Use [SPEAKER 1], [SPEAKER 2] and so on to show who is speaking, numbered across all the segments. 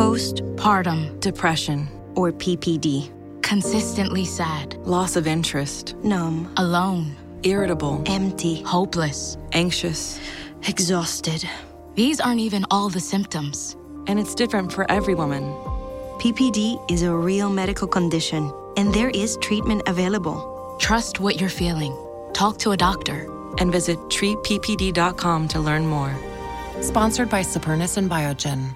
[SPEAKER 1] Postpartum
[SPEAKER 2] depression,
[SPEAKER 1] or PPD.
[SPEAKER 3] Consistently sad.
[SPEAKER 2] loss of interest,
[SPEAKER 1] Numb.
[SPEAKER 3] Alone.
[SPEAKER 2] irritable,
[SPEAKER 1] Empty.
[SPEAKER 3] Hopeless.
[SPEAKER 2] anxious.
[SPEAKER 1] Exhausted.
[SPEAKER 3] These aren't even all the symptoms.
[SPEAKER 2] And it's different for every woman.
[SPEAKER 1] PPD is a real medical condition, and there is treatment available.
[SPEAKER 3] Trust what you're feeling. Talk to a doctor.
[SPEAKER 2] And visit treatppd.com to learn more. Sponsored by Supernus and Biogen.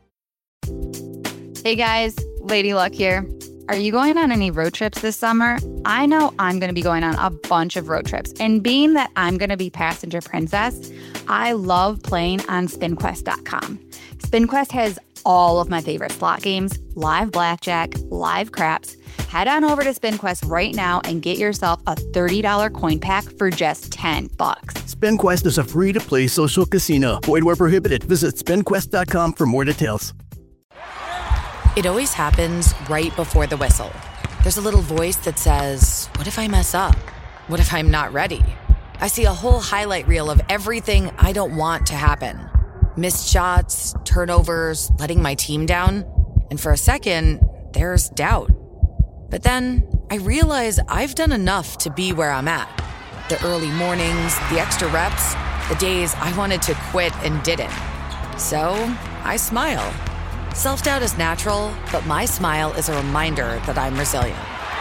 [SPEAKER 4] Hey guys, Lady Luck here. Are you going on any road trips this summer? I know I'm going to be going on a bunch of road trips. And being that I'm going to be passenger princess, I love playing on SpinQuest.com. SpinQuest has all of my favorite slot games, live blackjack, live craps. Head on over to SpinQuest right now and get yourself a $30 coin pack for just $10.
[SPEAKER 5] SpinQuest is a free-to-play social casino. Void where prohibited. Visit SpinQuest.com for more details.
[SPEAKER 6] It always happens right before the whistle. There's a little voice that says, what if I mess up? What if I'm not ready? I see a whole highlight reel of everything I don't want to happen. Missed shots, turnovers, letting my team down. And for a second, there's doubt. But then I realize I've done enough to be where I'm at. The early mornings, the extra reps, the days I wanted to quit and didn't. So I smile. Self-doubt is natural, but my smile is a reminder that I'm resilient.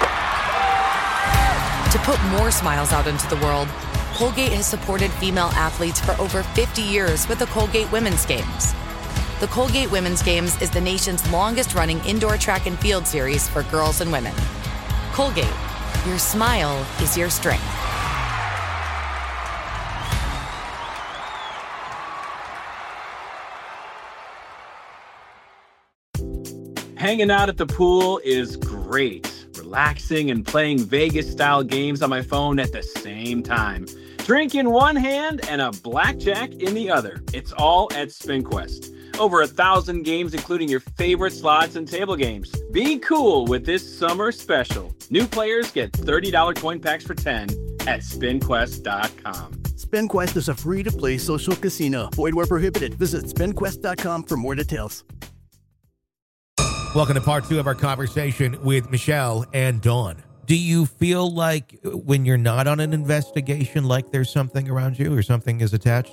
[SPEAKER 6] To put more smiles out into the world, Colgate has supported female athletes for over 50 years with the Colgate Women's Games. The Colgate Women's Games is the nation's longest-running indoor track and field series for girls and women. Colgate, your smile is your strength.
[SPEAKER 7] Hanging out at the pool is great. Relaxing and playing Vegas-style games on my phone at the same time. Drink in one hand and a blackjack in the other. It's all at SpinQuest. Over 1,000 games, including your favorite slots and table games. Be cool with this summer special. New players get $30 coin packs for $10 at SpinQuest.com.
[SPEAKER 5] SpinQuest is a free-to-play social casino. Void where prohibited. Visit SpinQuest.com for more details.
[SPEAKER 8] Welcome to part 2 of our conversation with Michelle and Dawn. Do you feel like when you're not on an investigation, like there's something around you or something is attached?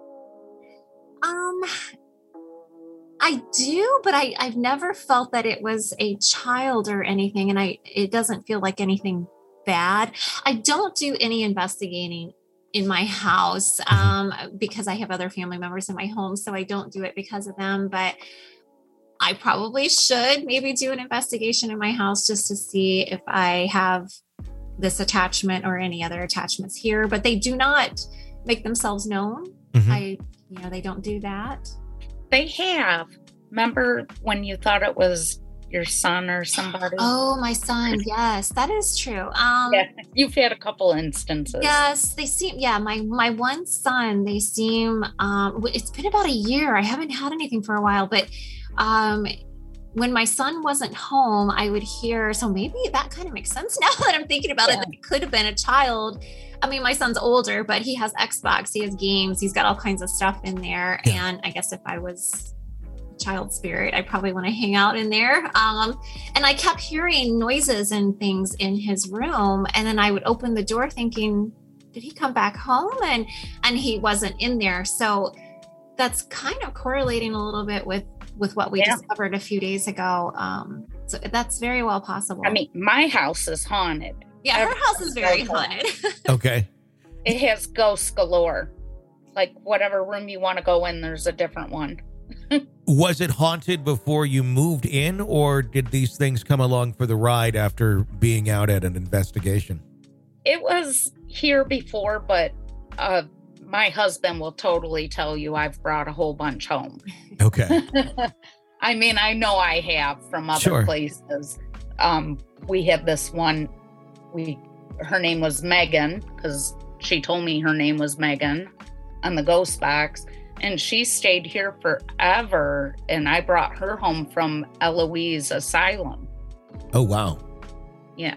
[SPEAKER 9] I do, but I've never felt that it was a child or anything, and it doesn't feel like anything bad. I don't do any investigating in my house because I have other family members in my home, so I don't do it because of them, but I probably should maybe do an investigation in my house just to see if I have this attachment or any other attachments here, but they do not make themselves known.
[SPEAKER 8] Mm-hmm.
[SPEAKER 9] They don't do that.
[SPEAKER 10] They have. Remember when you thought it was your son or somebody?
[SPEAKER 9] Oh, my son. Yes, that is true.
[SPEAKER 10] Yeah, you've had a couple instances.
[SPEAKER 9] Yes, they seem, my one son, they seem, it's been about a year. I haven't had anything for a while, but when my son wasn't home, I would hear, so maybe that kind of makes sense now that I'm thinking about it, that it could have been a child. I mean, my son's older, but he has Xbox, he has games, he's got all kinds of stuff in there. Yeah. And I guess if I was a child spirit, I probably want to hang out in there. And I kept hearing noises and things in his room. And then I would open the door thinking, did he come back home? And he wasn't in there. So that's kind of correlating a little bit with what we discovered a few days ago. So that's very well possible.
[SPEAKER 10] I mean, my house is haunted.
[SPEAKER 9] Yeah, her house is very haunted.
[SPEAKER 8] Okay.
[SPEAKER 10] It has ghosts galore. Like whatever room you want to go in, there's a different one.
[SPEAKER 8] Was it haunted before you moved in, or did these things come along for the ride after being out at an investigation?
[SPEAKER 10] It was here before, but my husband will totally tell you I've brought a whole bunch home.
[SPEAKER 8] Okay.
[SPEAKER 10] I mean, I know I have from other places. We had this one, her name was Megan, because she told me her name was Megan on the ghost box, and she stayed here forever, and I brought her home from Eloise Asylum.
[SPEAKER 8] Oh, wow.
[SPEAKER 10] Yeah.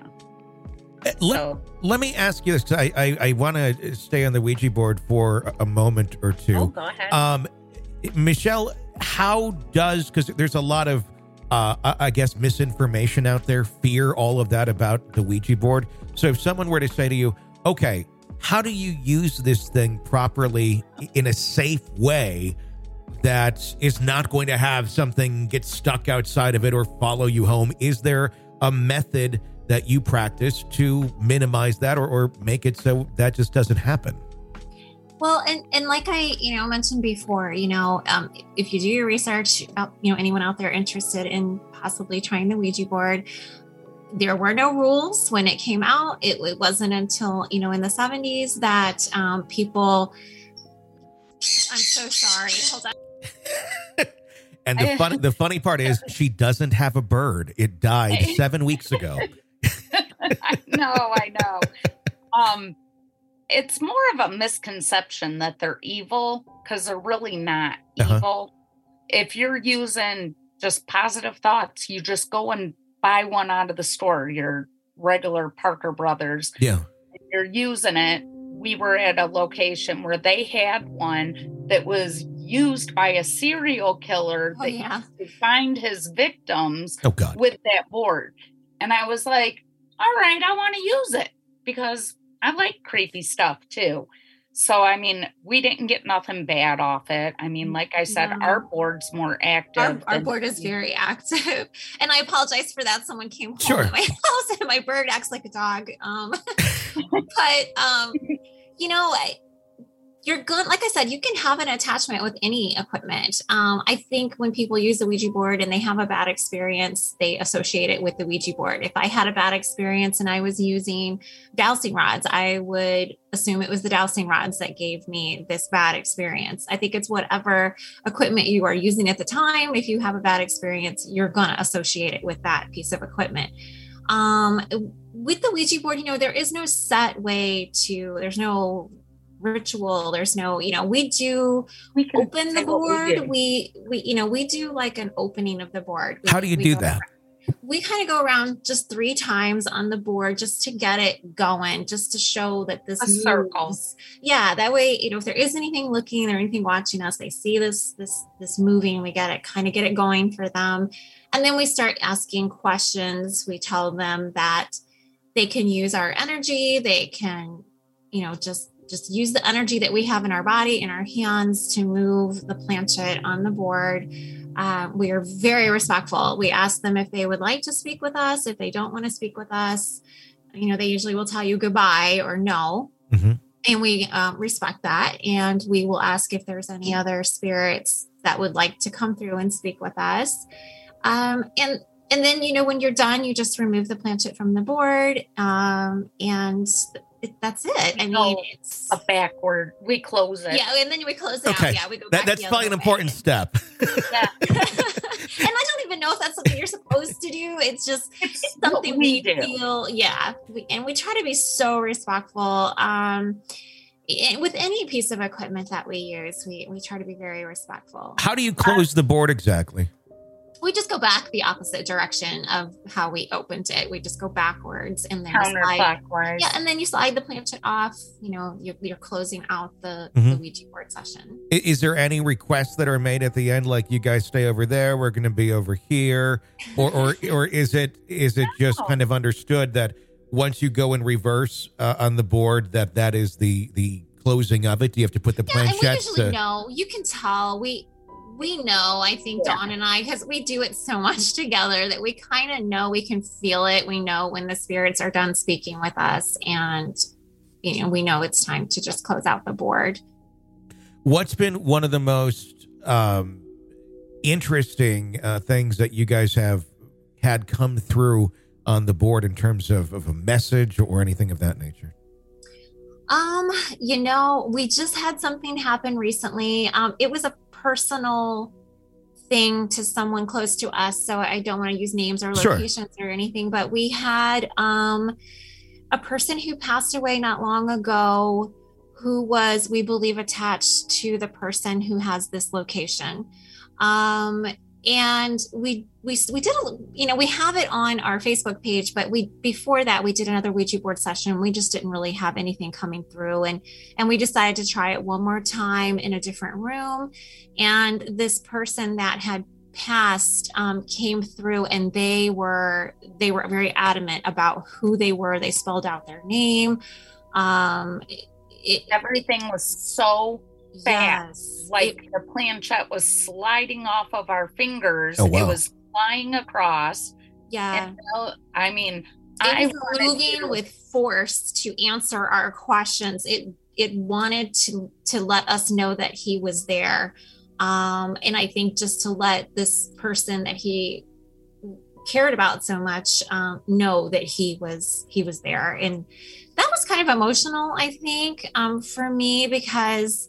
[SPEAKER 8] Let me ask you this, because I want to stay on the Ouija board for a moment or two.
[SPEAKER 10] Oh, go ahead.
[SPEAKER 8] Michelle, how does, because there's a lot of, I guess, misinformation out there, fear, all of that about the Ouija board. So if someone were to say to you, okay, how do you use this thing properly in a safe way that is not going to have something get stuck outside of it or follow you home? Is there a method that you practice to minimize that or make it so that just doesn't happen?
[SPEAKER 9] Well, and like I, mentioned before, if you do your research, anyone out there interested in possibly trying the Ouija board, there were no rules when it came out. It wasn't until, in the 70s that people, I'm so sorry. Hold on.
[SPEAKER 8] And the funny part is she doesn't have a bird. It died 7 weeks ago.
[SPEAKER 10] I know. It's more of a misconception that they're evil because they're really not evil. If you're using just positive thoughts, you just go and buy one out of the store, your regular Parker Brothers.
[SPEAKER 8] Yeah.
[SPEAKER 10] If you're using it. We were at a location where they had one that was used by a serial killer that used to find his victims with that board. And I was like, all right, I want to use it because I like creepy stuff too. So, I mean, we didn't get nothing bad off it. I mean, like I said, our board's more active.
[SPEAKER 9] Our board is very active. And I apologize for that. Someone came home at my house and my bird acts like a dog. But, you're good. Like I said, you can have an attachment with any equipment. I think when people use the Ouija board and they have a bad experience, they associate it with the Ouija board. If I had a bad experience and I was using dowsing rods, I would assume it was the dowsing rods that gave me this bad experience. I think it's whatever equipment you are using at the time. If you have a bad experience, you're going to associate it with that piece of equipment. With the Ouija board, there is no set way there's no ritual. There's no, we open the board. We do like an opening of the board.
[SPEAKER 8] How do you do that?
[SPEAKER 9] We kind of go around just 3 times on the board just to get it going, just to show that this
[SPEAKER 10] circle.
[SPEAKER 9] Yeah. That way, if there is anything looking or anything watching us, they see this moving, we get it going for them. And then we start asking questions. We tell them that they can use our energy. They can, just use the energy that we have in our body, in our hands, to move the planchette on the board. We are very respectful. We ask them if they would like to speak with us. If they don't want to speak with us, they usually will tell you goodbye or no.
[SPEAKER 8] Mm-hmm.
[SPEAKER 9] And we respect that. And we will ask if there's any other spirits that would like to come through and speak with us. And then, when you're done, you just remove the planchette from the board. And that's it. I mean, it's
[SPEAKER 10] a backward. We close it.
[SPEAKER 9] Yeah, and then we close it out. Yeah, we go back.
[SPEAKER 8] That's probably an important step.
[SPEAKER 9] Yeah. And I don't even know if that's something you're supposed to do. It's just something we feel. Yeah, we try to be so respectful. With any piece of equipment that we use, we try to be very respectful.
[SPEAKER 8] How do you close the board exactly?
[SPEAKER 9] We just go back the opposite direction of how we opened it. We just go backwards and then
[SPEAKER 10] counterclockwise.
[SPEAKER 9] Yeah, and then you slide the planchette off. You're closing out the Ouija board session.
[SPEAKER 8] Is there any requests that are made at the end, like you guys stay over there, we're going to be over here, or is it just kind of understood that once you go in reverse on the board that is the closing of it? Do you have to put the planchette?
[SPEAKER 9] And we usually know. You can tell. We know, I think Dawn and I, because we do it so much together, that we kind of know, we can feel it. We know when the spirits are done speaking with us, and, we know it's time to just close out the board.
[SPEAKER 8] What's been one of the most interesting things that you guys have had come through on the board in terms of a message or anything of that nature?
[SPEAKER 9] We just had something happen recently. It was a personal thing to someone close to us, so I don't want to use names or locations or anything, but we had a person who passed away not long ago who was, we believe, attached to the person who has this location. And we did we have it on our Facebook page, but before that we did another Ouija board session. We just didn't really have anything coming through, and we decided to try it one more time in a different room. And this person that had passed came through, and they were very adamant about who they were. They spelled out their name.
[SPEAKER 10] Everything was so fast.
[SPEAKER 9] Yes,
[SPEAKER 10] like the planchette was sliding off of our fingers.
[SPEAKER 8] Oh, wow.
[SPEAKER 10] It was flying across.
[SPEAKER 9] Yeah.
[SPEAKER 10] And, I mean,
[SPEAKER 9] it was moving with force to answer our questions. It wanted to let us know that he was there. And I think just to let this person that he cared about so much know that he was there. And that was kind of emotional, I think, for me, because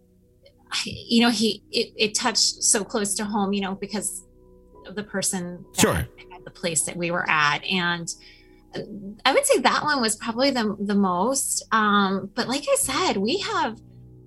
[SPEAKER 9] it touched so close to home, because of the person at the place that we were at. And I would say that one was probably the most. But like I said, we did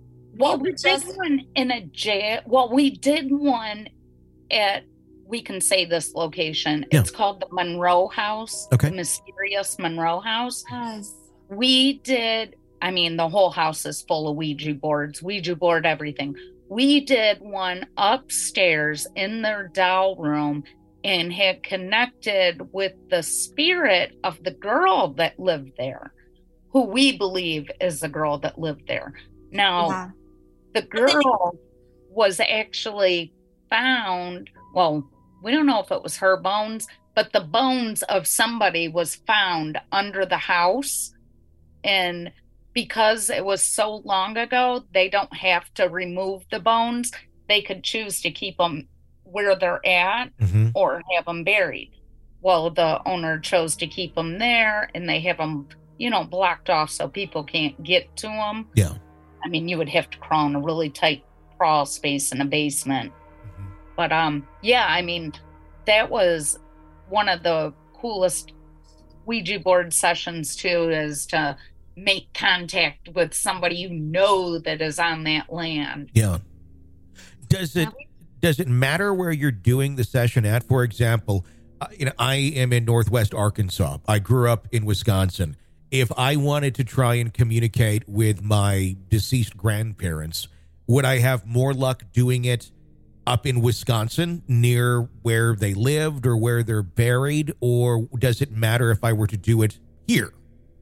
[SPEAKER 9] one in a jail. Well, we did one at, we can say this location. Yeah. It's called the Monroe House.
[SPEAKER 8] Okay.
[SPEAKER 10] The mysterious Monroe House.
[SPEAKER 9] Yes.
[SPEAKER 10] We did, I mean, the whole house is full of Ouija boards, everything. We did one upstairs in their doll room and had connected with the spirit of the girl that lived there, who we believe is the girl that lived there. Now, the girl was actually found, well, we don't know if it was her bones, but the bones of somebody was found under the house. And because it was so long ago, they don't have to remove the bones. They could choose to keep them where they're at or have them buried. Well, the owner chose to keep them there, and they have them, blocked off so people can't get to them.
[SPEAKER 8] Yeah.
[SPEAKER 10] I mean, you would have to crawl in a really tight crawl space in a basement. But I mean, that was one of the coolest Ouija board sessions too, is to make contact with somebody that is on that land.
[SPEAKER 8] Yeah. Does it matter where you're doing the session at? For example, I am in Northwest Arkansas. I grew up in Wisconsin. If I wanted to try and communicate with my deceased grandparents, would I have more luck doing it up in Wisconsin near where they lived or where they're buried? Or does it matter if I were to do it here?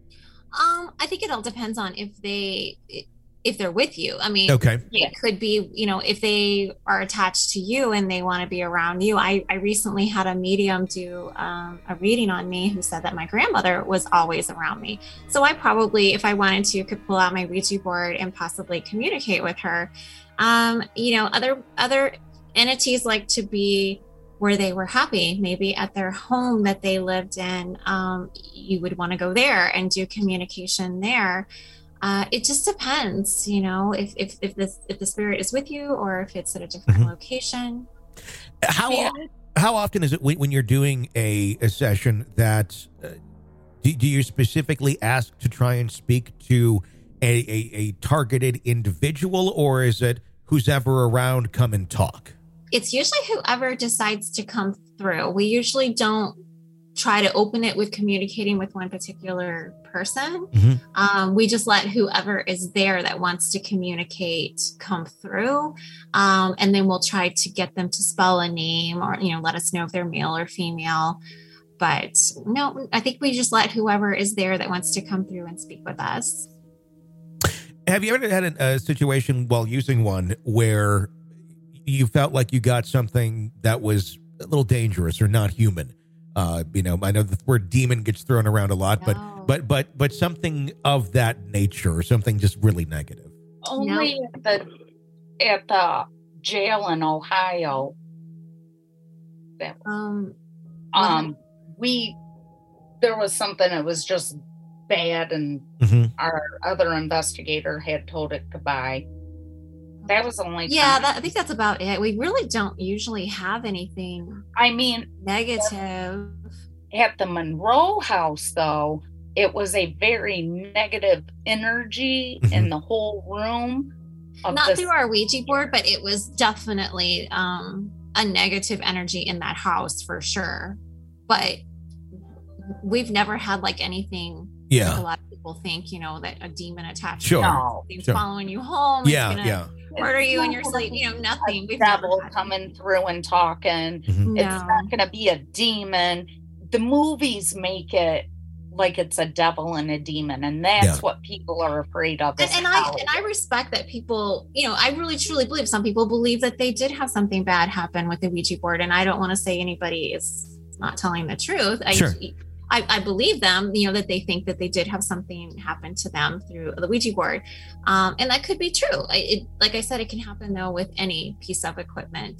[SPEAKER 9] I think it all depends on if they're with you. I mean, it could be, if they are attached to you and they want to be around you. I recently had a medium do a reading on me who said that my grandmother was always around me. So I probably, if I wanted to, could pull out my Ouija board and possibly communicate with her. Other entities like to be where they were happy, maybe at their home that they lived in. You would want to go there and do communication there. It just depends, if the spirit is with you or if it's at a different location.
[SPEAKER 8] How often is it when you're doing a session that do you specifically ask to try and speak to a targeted individual, or is it who's ever around, come and talk?
[SPEAKER 9] It's usually whoever decides to come through. We usually don't try to open it with communicating with one particular person. We just let whoever is there that wants to communicate come through. And then we'll try to get them to spell a name or, let us know if they're male or female. But no, I think we just let whoever is there that wants to come through and speak with us.
[SPEAKER 8] Have you ever had a situation while using one where you felt like you got something that was a little dangerous or not human? I know the word demon gets thrown around a lot, but something of that nature, or something just really negative.
[SPEAKER 10] Only at the jail in Ohio. There was something that was just bad, and our other investigator had told it goodbye. That was only
[SPEAKER 9] I think that's about it. We really don't usually have anything negative.
[SPEAKER 10] At the Monroe House, though, it was a very negative energy in the whole room.
[SPEAKER 9] Not through our Ouija board, but it was definitely a a negative energy in that house for sure. But we've never had like anything.
[SPEAKER 8] Yeah.
[SPEAKER 9] Like a lot of people think, you know, that a demon attached
[SPEAKER 8] Sure.
[SPEAKER 9] to you, following you home.
[SPEAKER 8] Yeah.
[SPEAKER 9] Murder you in your sleep. You know, nothing.
[SPEAKER 10] We've devil coming through and talking.
[SPEAKER 8] Mm-hmm.
[SPEAKER 10] It's not going to be a demon. The movies make it like it's a devil and a demon, and that's what people are afraid of.
[SPEAKER 9] And I respect that people, you know, I really truly believe some people believe that they did have something bad happen with the Ouija board, and I don't want to say anybody is not telling the truth. I believe them, you know, that they think that they did have something happen to them through the Ouija board, and that could be true. Like I said, it can happen though with any piece of equipment.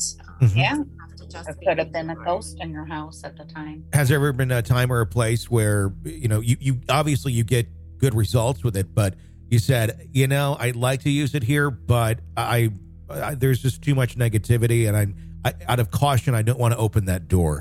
[SPEAKER 10] It could have been a ghost in your house at the time.
[SPEAKER 8] Has there ever been a time or a place where, you know, you obviously you get good results with it, but you said, you know, I'd like to use it here, but I there's just too much negativity, and I out of caution, I don't want to open that door?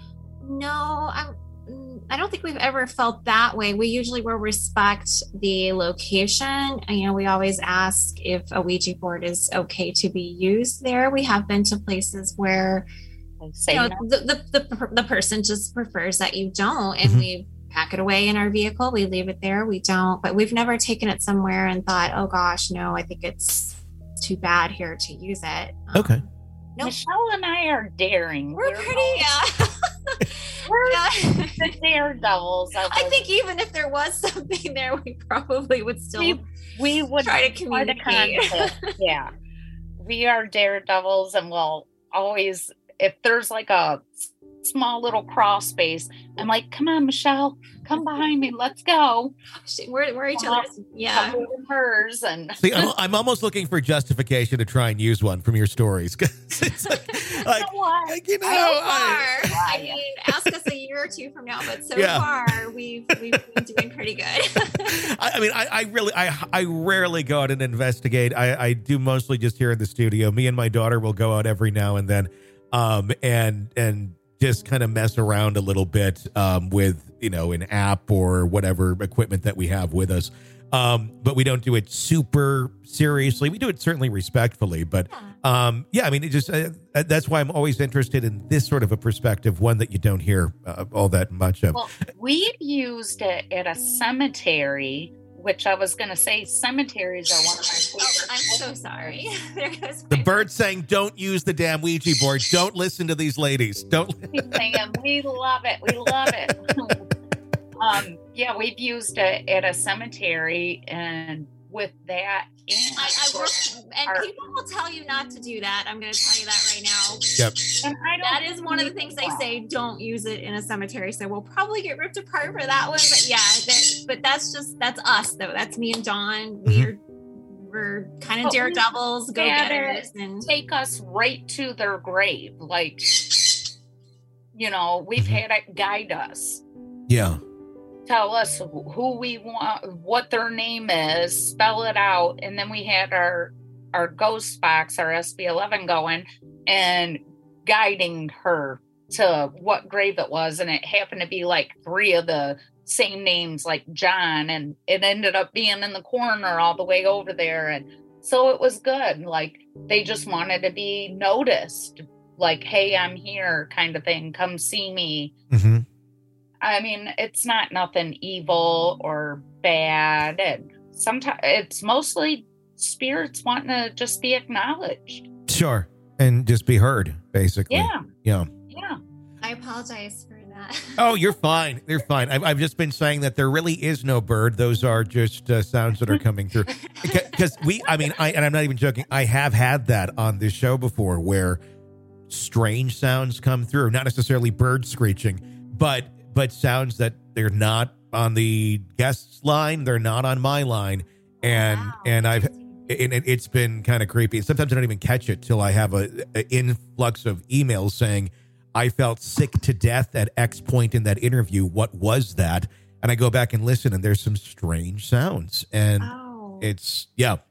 [SPEAKER 9] No, I don't think we've ever felt that way. We usually will respect the location. You know, we always ask if a Ouija board is okay to be used there. We have been to places where, you know, the person just prefers that you don't, and we pack it away in our vehicle. We leave it there. We don't, but we've never taken it somewhere and thought, oh gosh, no, I think it's too bad here to use it.
[SPEAKER 8] Okay.
[SPEAKER 9] Nope.
[SPEAKER 10] Michelle and I are daring.
[SPEAKER 9] We're pretty,
[SPEAKER 10] we're the daredevils.
[SPEAKER 9] I think even if there was something there, we probably would still
[SPEAKER 10] we would
[SPEAKER 9] try to communicate.
[SPEAKER 10] Yeah, we are daredevils, and we'll always, if there's like a small little crawl space, I'm like, come on, Michelle, come behind me, let's go.
[SPEAKER 9] We're each other's,
[SPEAKER 10] hers. And
[SPEAKER 8] see, I'm almost looking for justification to try and use one from your stories. It's you know,
[SPEAKER 9] I mean, ask us a year or two from now, but so far we've been doing pretty good.
[SPEAKER 8] I mean, I rarely go out and investigate. I do mostly just here in the studio. Me and my daughter will go out every now and then, and just kind of mess around a little bit with, you know, an app or whatever equipment that we have with us. But we don't do it super seriously. We do it certainly respectfully, but I mean, it just that's why I'm always interested in this sort of a perspective, one that you don't hear all that much of.
[SPEAKER 10] Well, we've used it at a cemetery, which I was going to say cemeteries are one of my favorite.
[SPEAKER 9] I'm so sorry. There goes
[SPEAKER 8] the bird saying, don't use the damn Ouija board. Don't listen to these ladies. Don't.
[SPEAKER 10] Saying, we love it. We love it. We've used it at a cemetery, and with that, and people will tell you not to do that. I'm going to tell you that right now.
[SPEAKER 8] Yep.
[SPEAKER 10] And
[SPEAKER 9] that is one of the things they say, don't use it in a cemetery. So we'll probably get ripped apart for that one. But that's us though. That's me and Dawn. We're kind of daredevils, go-getters, and
[SPEAKER 10] take us right to their grave. Like, you know, we've had it guide us.
[SPEAKER 8] Yeah.
[SPEAKER 10] Tell us who we want, what their name is, spell it out. And then we had our ghost box, our SB11 going and guiding her to what grave it was. And it happened to be like 3 of the same names, like John. And it ended up being in the corner all the way over there. And so it was good. Like, they just wanted to be noticed. Like, hey, I'm here kind of thing. Come see me.
[SPEAKER 8] Mm-hmm.
[SPEAKER 10] I mean, it's not nothing evil or bad. And sometimes it's mostly spirits wanting to just be acknowledged.
[SPEAKER 8] Sure. And just be heard, basically.
[SPEAKER 10] Yeah.
[SPEAKER 9] I apologize for that.
[SPEAKER 8] Oh, you're fine. You're fine. I've just been saying that there really is no bird. Those are just sounds that are coming through. Because and I'm not even joking. I have had that on this show before where strange sounds come through. Not necessarily bird screeching, but sounds that they're not on the guest's line, they're not on my line, and it's been kind of creepy. Sometimes I don't even catch it till I have an influx of emails saying I felt sick to death at X point in that interview. What was that? And I go back and listen, and there's some strange sounds, and it's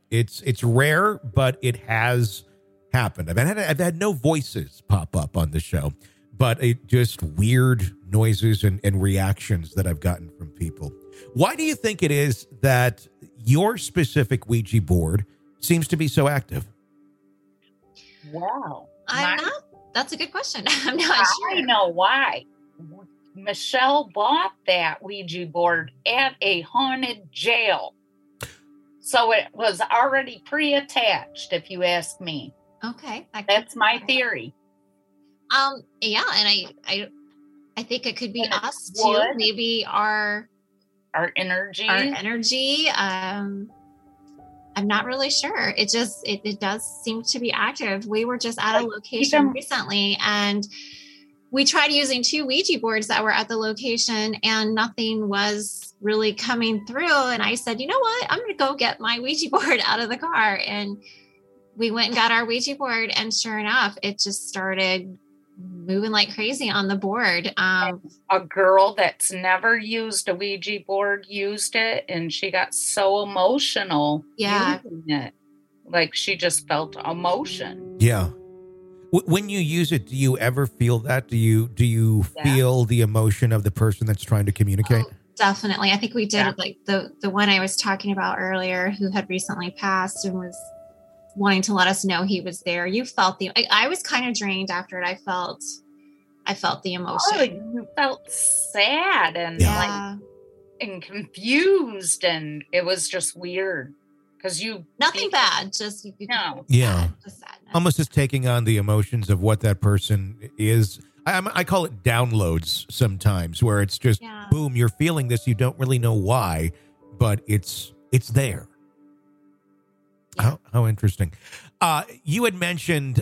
[SPEAKER 8] rare, but it has happened. I've had no voices pop up on the show, but just weird noises and reactions that I've gotten from people. Why do you think it is that your specific Ouija board seems to be so active?
[SPEAKER 10] Wow.
[SPEAKER 9] I'm not That's a good question. I'm not sure.
[SPEAKER 10] I know why. Michelle bought that Ouija board at a haunted jail. So it was already pre-attached, if you ask me.
[SPEAKER 9] Okay.
[SPEAKER 10] That's my theory.
[SPEAKER 9] Yeah, and I think it could be us too. Maybe our
[SPEAKER 10] energy.
[SPEAKER 9] I'm not really sure. It just it does seem to be active. We were just at a location recently, and we tried using 2 Ouija boards that were at the location, and nothing was really coming through. And I said, you know what? I'm going to go get my Ouija board out of the car. And we went and got our Ouija board, and sure enough, it just started moving like crazy on the board.
[SPEAKER 10] A girl that's never used a Ouija board used it, and she got so emotional using it. Like she just felt emotion.
[SPEAKER 8] Yeah. When you use it, do you ever feel that? Do you feel the emotion of the person that's trying to communicate?
[SPEAKER 9] Oh, definitely. I think we did like the one I was talking about earlier, who had recently passed and was wanting to let us know he was there. You felt I was kind of drained after it. I felt the emotion.
[SPEAKER 10] Oh, you felt sad and and confused, and it was just weird because
[SPEAKER 9] nothing bad, just
[SPEAKER 8] just almost just taking on the emotions of what that person is. I call it downloads sometimes, where it's just boom, you're feeling this, you don't really know why, but it's there. How interesting. You had mentioned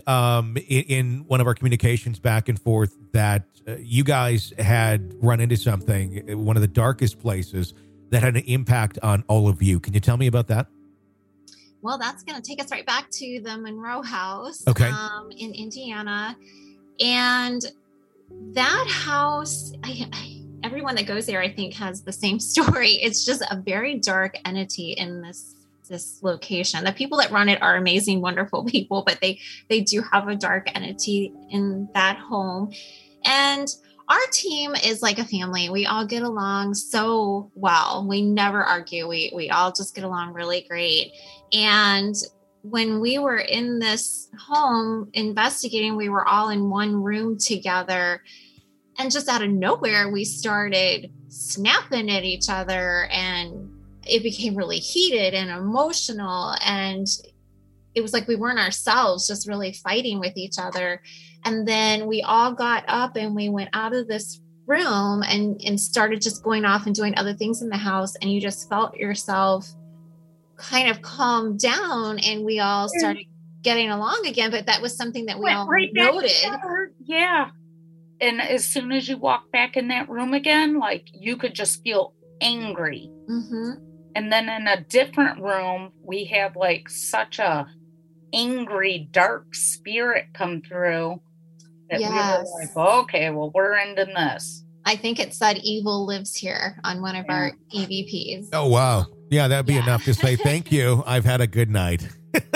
[SPEAKER 8] in one of our communications back and forth that you guys had run into something, one of the darkest places that had an impact on all of you. Can you tell me about that?
[SPEAKER 9] Well, that's going to take us right back to the Monroe House in Indiana. And that house, everyone that goes there, I think, has the same story. It's just a very dark entity in this location. The people that run it are amazing, wonderful people, but they do have a dark entity in that home. And our team is like a family. We all get along so well. We never argue. We all just get along really great. And when we were in this home investigating, we were all in one room together. And just out of nowhere, we started snapping at each other, and it became really heated and emotional. And it was like we weren't ourselves, just really fighting with each other. And then we all got up and we went out of this room and started just going off and doing other things in the house. And you just felt yourself kind of calm down, and we all started getting along again. But that was something that we all noted.
[SPEAKER 10] Yeah. And as soon as you walk back in that room again, like you could just feel angry.
[SPEAKER 9] Mm-hmm.
[SPEAKER 10] And then in a different room, we have like such a angry, dark spirit come through that we were like, okay, well, we're ending this.
[SPEAKER 9] I think it said evil lives here on one of our EVPs.
[SPEAKER 8] Oh, wow. Yeah, that'd be enough to say thank you. I've had a good night.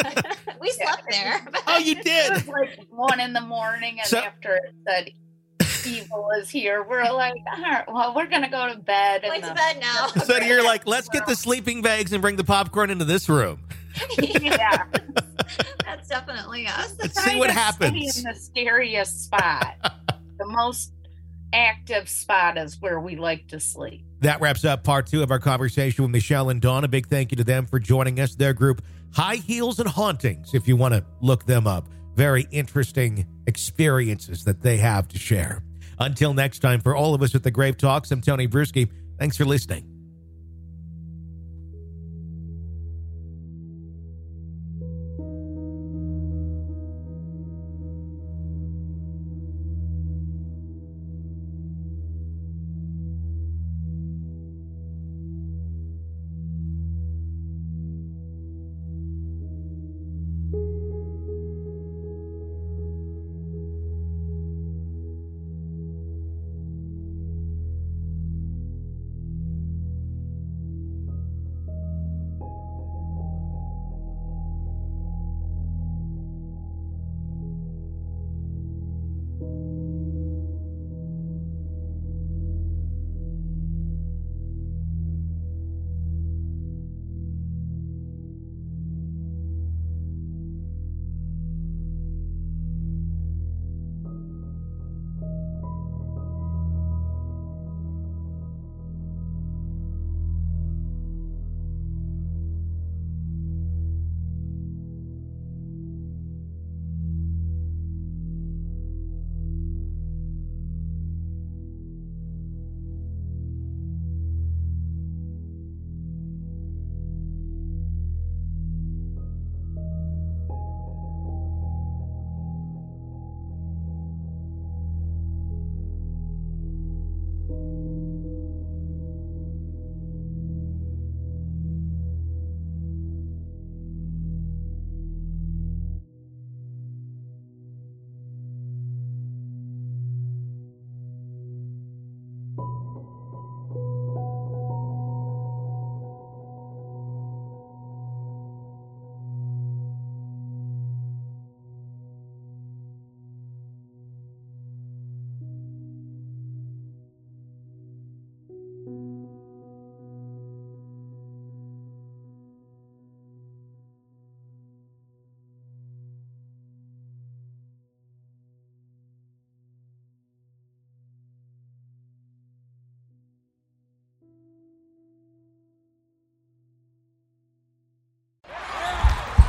[SPEAKER 9] We slept there.
[SPEAKER 8] Oh, you did?
[SPEAKER 10] It was like 1 a.m. and after it said evil is here, we're like, all right, well, we're going to go to bed.
[SPEAKER 9] Going to bed now.
[SPEAKER 8] So you're like, let's get the sleeping bags and bring the popcorn into this room.
[SPEAKER 10] Yeah.
[SPEAKER 9] That's definitely us.
[SPEAKER 8] Let's see what happens.
[SPEAKER 10] In the scariest spot. The most active spot is where we like to sleep.
[SPEAKER 8] That wraps up part 2 of our conversation with Michelle and Dawn. A big thank you to them for joining us. Their group, High Heels and Hauntings, if you want to look them up. Very interesting experiences that they have to share. Until next time, for all of us at the Grave Talks, I'm Tony Bruschi. Thanks for listening.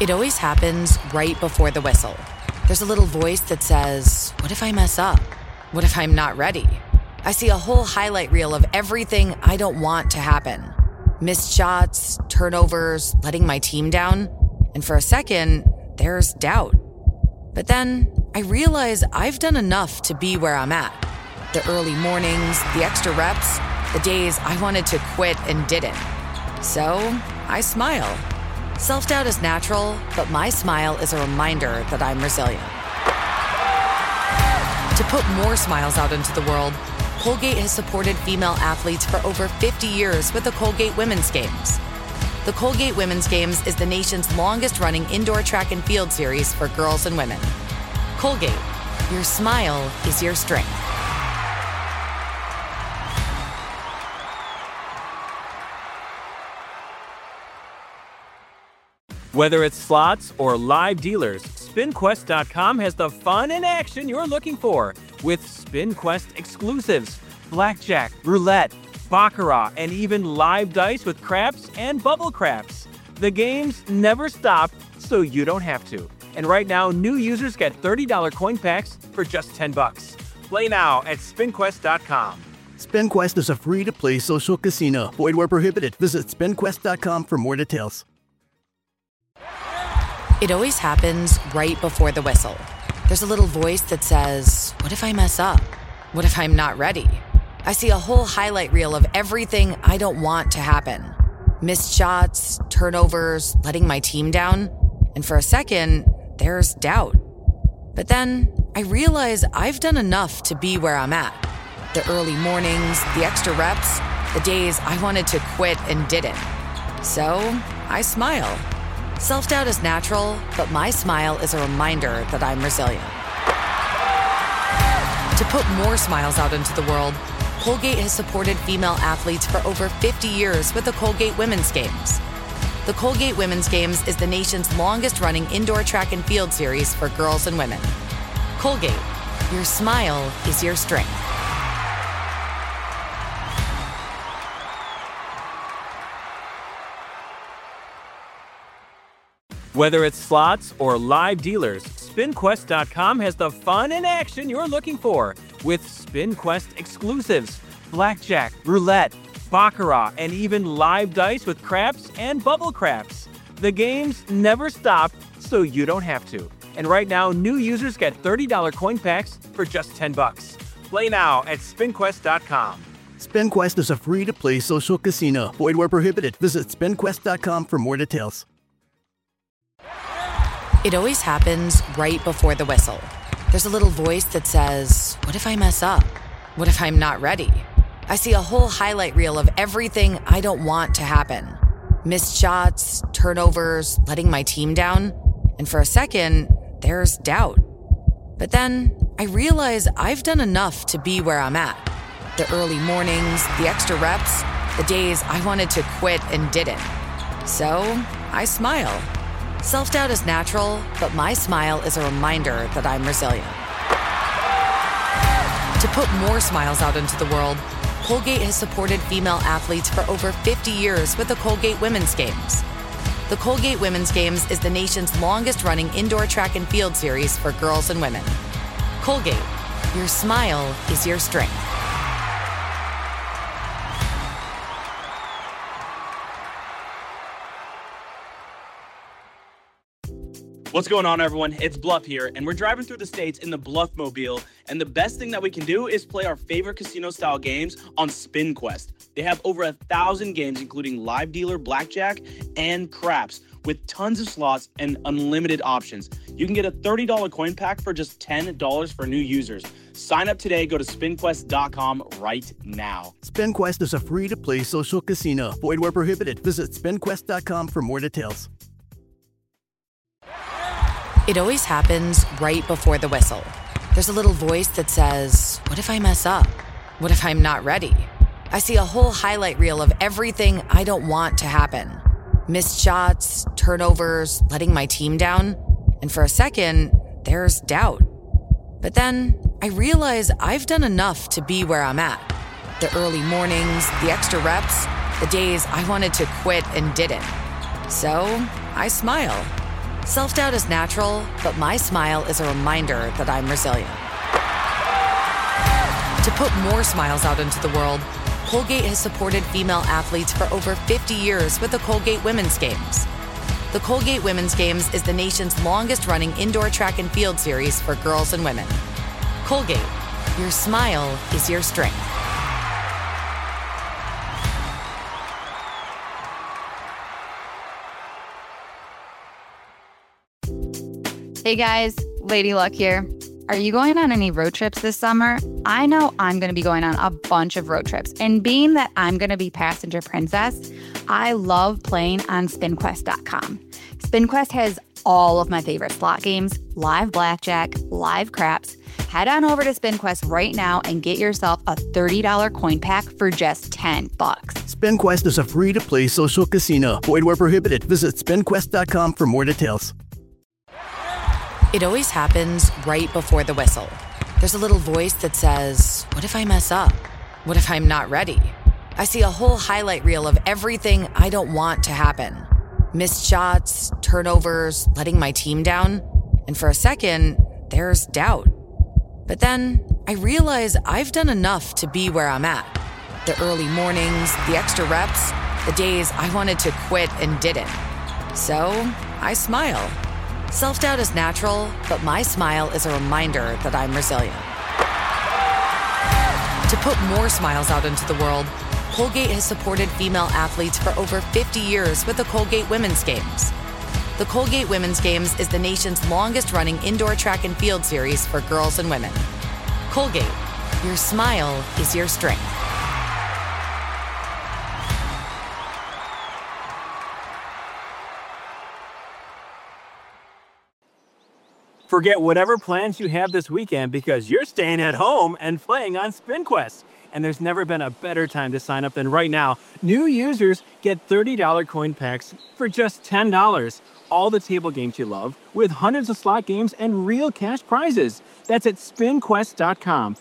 [SPEAKER 6] It always happens right before the whistle. There's a little voice that says, what if I mess up? What if I'm not ready? I see a whole highlight reel of everything I don't want to happen. Missed shots, turnovers, letting my team down. And for a second, there's doubt. But then I realize I've done enough to be where I'm at. The early mornings, the extra reps, the days I wanted to quit and didn't. So I smile. Self-doubt is natural, but my smile is a reminder that I'm resilient. To put more smiles out into the world, Colgate has supported female athletes for over 50 years with the Colgate Women's Games. The Colgate Women's Games is the nation's longest-running indoor track and field series for girls and women. Colgate, your smile is your strength.
[SPEAKER 7] Whether it's slots or live dealers, SpinQuest.com has the fun and action you're looking for with SpinQuest exclusives, blackjack, roulette, baccarat, and even live dice with craps and bubble craps. The games never stop, so you don't have to. And right now, new users get $30 coin packs for just $10. Play now at SpinQuest.com.
[SPEAKER 5] SpinQuest is a free-to-play social casino. Void where prohibited. Visit SpinQuest.com for more details.
[SPEAKER 6] It always happens right before the whistle. There's a little voice that says, what if I mess up? What if I'm not ready? I see a whole highlight reel of everything I don't want to happen. Missed shots, turnovers, letting my team down. And for a second, there's doubt. But then I realize I've done enough to be where I'm at. The early mornings, the extra reps, the days I wanted to quit and didn't. So I smile. Self-doubt is natural, but my smile is a reminder that I'm resilient. To put more smiles out into the world, Colgate has supported female athletes for over 50 years with the Colgate Women's Games. The Colgate Women's Games is the nation's longest-running indoor track and field series for girls and women. Colgate, your smile is your strength.
[SPEAKER 7] Whether it's slots or live dealers, SpinQuest.com has the fun and action you're looking for with SpinQuest exclusives, blackjack, roulette, baccarat, and even live dice with craps and bubble craps. The games never stop, so you don't have to. And right now, new users get $30 coin packs for just $10. Play now at SpinQuest.com.
[SPEAKER 5] SpinQuest is a free-to-play social casino. Void where prohibited. Visit SpinQuest.com for more details.
[SPEAKER 6] It always happens right before the whistle. There's a little voice that says, what if I mess up? What if I'm not ready? I see a whole highlight reel of everything I don't want to happen. Missed shots, turnovers, letting my team down. And for a second, there's doubt. But then I realize I've done enough to be where I'm at. The early mornings, the extra reps, the days I wanted to quit and didn't. So I smile. Self-doubt is natural, but my smile is a reminder that I'm resilient. To put more smiles out into the world, Colgate has supported female athletes for over 50 years with the Colgate Women's Games. The Colgate Women's Games is the nation's longest-running indoor track and field series for girls and women. Colgate, your smile is your strength.
[SPEAKER 11] What's going on, everyone? It's Bluff here, and we're driving through the states in the Bluffmobile, and the best thing that we can do is play our favorite casino-style games on SpinQuest. They have over 1,000 games, including live dealer, blackjack, and craps, with tons of slots and unlimited options. You can get a $30 coin pack for just $10 for new users. Sign up today. Go to SpinQuest.com right now.
[SPEAKER 5] SpinQuest is a free-to-play social casino. Void where prohibited. Visit SpinQuest.com for more details.
[SPEAKER 6] It always happens right before the whistle. There's a little voice that says, what if I mess up? What if I'm not ready? I see a whole highlight reel of everything I don't want to happen. Missed shots, turnovers, letting my team down. And for a second, there's doubt. But then I realize I've done enough to be where I'm at. The early mornings, the extra reps, the days I wanted to quit and didn't. So I smile. Self-doubt is natural, but my smile is a reminder that I'm resilient. To put more smiles out into the world, Colgate has supported female athletes for over 50 years with the Colgate Women's Games. The Colgate Women's Games is the nation's longest-running indoor track and field series for girls and women. Colgate, your smile is your strength.
[SPEAKER 4] Hey guys, Lady Luck here. Are you going on any road trips this summer? I know I'm going to be going on a bunch of road trips, and being that I'm going to be passenger princess, I love playing on SpinQuest.com. SpinQuest has all of my favorite slot games, live blackjack, live craps. Head on over to SpinQuest right now and get yourself a $30 coin pack for just $10.
[SPEAKER 5] SpinQuest is a free-to-play social casino. Void where prohibited. Visit SpinQuest.com for more details.
[SPEAKER 6] It always happens right before the whistle. There's a little voice that says, what if I mess up? What if I'm not ready? I see a whole highlight reel of everything I don't want to happen. Missed shots, turnovers, letting my team down. And for a second, there's doubt. But then I realize I've done enough to be where I'm at. The early mornings, the extra reps, the days I wanted to quit and didn't. So I smile. Self-doubt is natural, but my smile is a reminder that I'm resilient. To put more smiles out into the world, Colgate has supported female athletes for over 50 years with the Colgate Women's Games. The Colgate Women's Games is the nation's longest-running indoor track and field series for girls and women. Colgate, your smile is your strength.
[SPEAKER 7] Forget whatever plans you have this weekend because you're staying at home and playing on SpinQuest. And there's never been a better time to sign up than right now. New users get $30 coin packs for just $10. All the table games you love with hundreds of slot games and real cash prizes. That's at SpinQuest.com.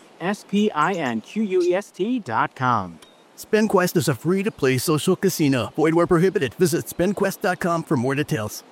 [SPEAKER 7] SpinQuest.com.
[SPEAKER 5] SpinQuest is a free-to-play social casino. Void where prohibited. Visit SpinQuest.com for more details.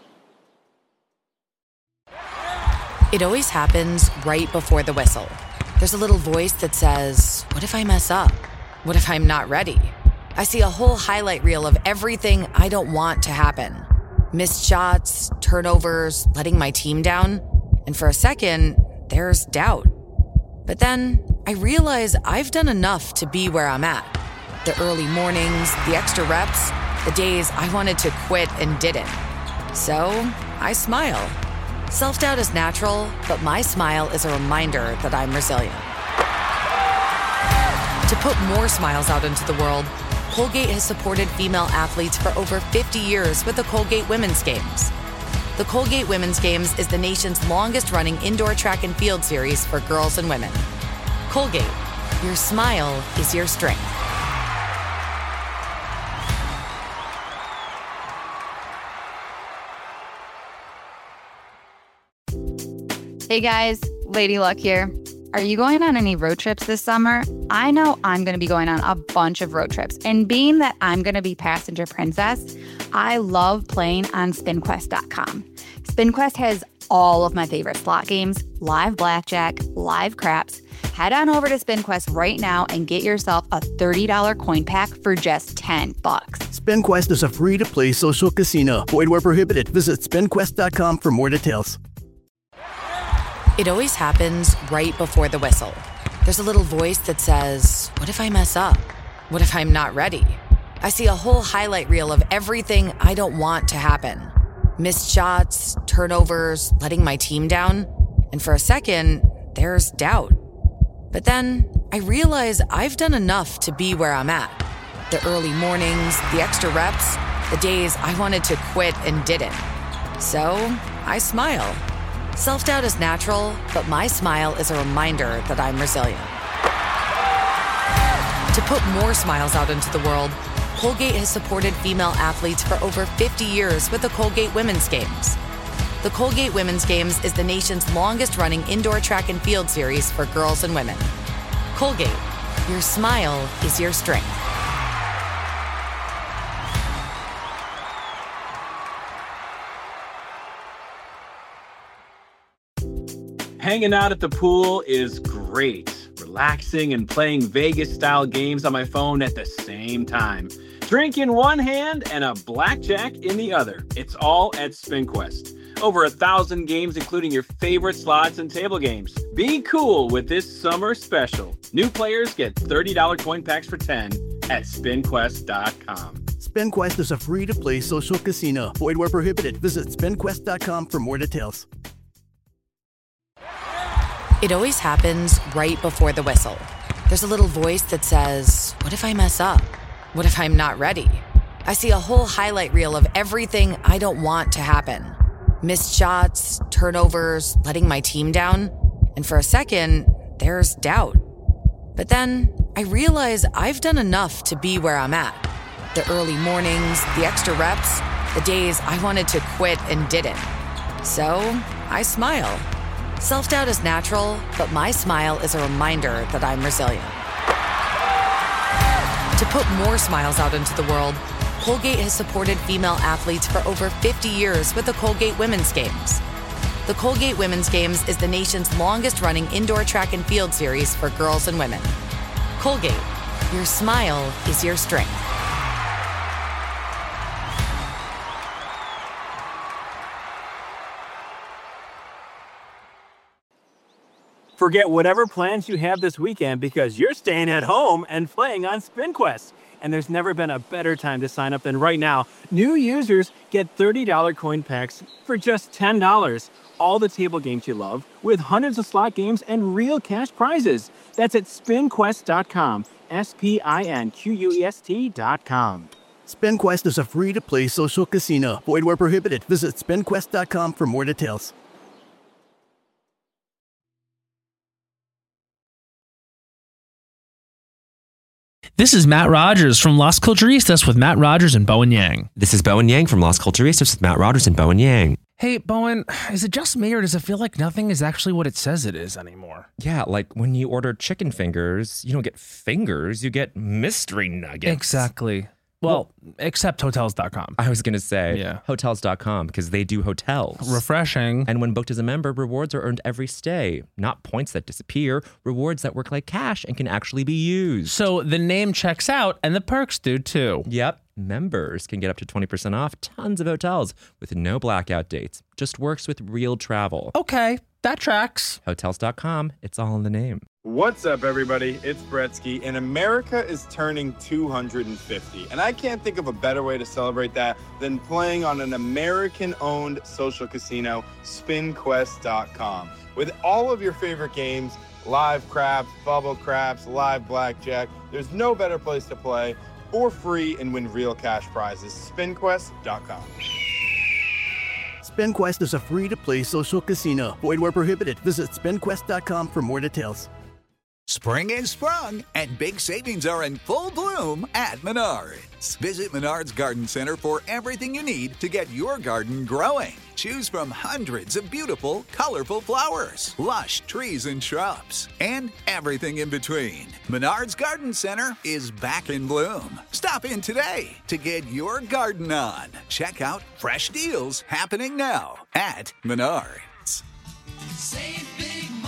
[SPEAKER 6] It always happens right before the whistle. There's a little voice that says, what if I mess up? What if I'm not ready? I see a whole highlight reel of everything I don't want to happen. Missed shots, turnovers, letting my team down. And for a second, there's doubt. But then I realize I've done enough to be where I'm at. The early mornings, the extra reps, the days I wanted to quit and didn't. So I smile. Self-doubt is natural, but my smile is a reminder that I'm resilient. To put more smiles out into the world, Colgate has supported female athletes for over 50 years with the Colgate Women's Games. The Colgate Women's Games is the nation's longest-running indoor track and field series for girls and women. Colgate, your smile is your strength.
[SPEAKER 4] Hey guys, Lady Luck here. Are you going on any road trips this summer? I know I'm going to be going on a bunch of road trips, and being that I'm going to be passenger princess, I love playing on SpinQuest.com. SpinQuest has all of my favorite slot games, live blackjack, live craps. Head on over to SpinQuest right now and get yourself a $30 coin pack for just $10.
[SPEAKER 5] SpinQuest is a free-to-play social casino. Void where prohibited. Visit SpinQuest.com for more details.
[SPEAKER 6] It always happens right before the whistle. There's a little voice that says, what if I mess up? What if I'm not ready? I see a whole highlight reel of everything I don't want to happen. Missed shots, turnovers, letting my team down. And for a second, there's doubt. But then I realize I've done enough to be where I'm at. The early mornings, the extra reps, the days I wanted to quit and didn't. So I smile. Self-doubt is natural, but my smile is a reminder that I'm resilient. To put more smiles out into the world, Colgate has supported female athletes for over 50 years with the Colgate Women's Games. The Colgate Women's Games is the nation's longest-running indoor track and field series for girls and women. Colgate, your smile is your strength.
[SPEAKER 7] Hanging out at the pool is great. Relaxing and playing Vegas-style games on my phone at the same time. Drink in one hand and a blackjack in the other. It's all at SpinQuest. Over 1,000 games, including your favorite slots and table games. Be cool with this summer special. New players get $30 coin packs for 10 at SpinQuest.com.
[SPEAKER 5] SpinQuest is a free-to-play social casino. Void where prohibited. Visit SpinQuest.com for more details.
[SPEAKER 6] It always happens right before the whistle. There's a little voice that says, what if I mess up? What if I'm not ready? I see a whole highlight reel of everything I don't want to happen. Missed shots, turnovers, letting my team down. And for a second, there's doubt. But then I realize I've done enough to be where I'm at. The early mornings, the extra reps, the days I wanted to quit and didn't. So I smile. Self-doubt is natural, but my smile is a reminder that I'm resilient. To put more smiles out into the world, Colgate has supported female athletes for over 50 years with the Colgate Women's Games. The Colgate Women's Games is the nation's longest-running indoor track and field series for girls and women. Colgate, your smile is your strength.
[SPEAKER 12] Forget whatever plans you have this weekend because you're staying at home and playing on SpinQuest. And there's never been a better time to sign up than right now. New users get $30 coin packs for just $10. All the table games you love with hundreds of slot games and real cash prizes. That's at SpinQuest.com. SpinQuest.com.
[SPEAKER 5] SpinQuest is a free-to-play social casino. Void where prohibited. Visit SpinQuest.com for more details.
[SPEAKER 13] This is Matt Rogers from Las Culturistas with Matt Rogers and Bowen Yang.
[SPEAKER 14] This is Bowen Yang from Las Culturistas with Matt Rogers and Bowen Yang.
[SPEAKER 13] Hey, Bowen, is it just me or does it feel like nothing is actually what it says it is anymore?
[SPEAKER 14] Yeah, like when you order chicken fingers, you don't get fingers, you get mystery nuggets.
[SPEAKER 13] Exactly. Well, except Hotels.com.
[SPEAKER 14] I was going to say Hotels.com because they do hotels.
[SPEAKER 13] Refreshing.
[SPEAKER 14] And when booked as a member, rewards are earned every stay. Not points that disappear, rewards that work like cash and can actually be used.
[SPEAKER 13] So the name checks out and the perks do too.
[SPEAKER 14] Yep. Members can get up to 20% off tons of hotels with no blackout dates. Just works with real travel.
[SPEAKER 13] Okay, that tracks.
[SPEAKER 14] Hotels.com. It's all in the name.
[SPEAKER 15] What's up, everybody? It's Bretsky, and America is turning 250. And I can't think of a better way to celebrate that than playing on an American-owned social casino, SpinQuest.com. With all of your favorite games, live craps, bubble craps, live blackjack, there's no better place to play for free and win real cash prizes. SpinQuest.com.
[SPEAKER 5] SpinQuest is a free-to-play social casino. Void where prohibited. Visit SpinQuest.com for more details.
[SPEAKER 16] Spring is sprung, and big savings are in full bloom at Menards. Visit Menards Garden Center for everything you need to get your garden growing. Choose from hundreds of beautiful, colorful flowers, lush trees and shrubs, and everything in between. Menards Garden Center is back in bloom. Stop in today to get your garden on. Check out fresh deals happening now at Menards.
[SPEAKER 17] Save big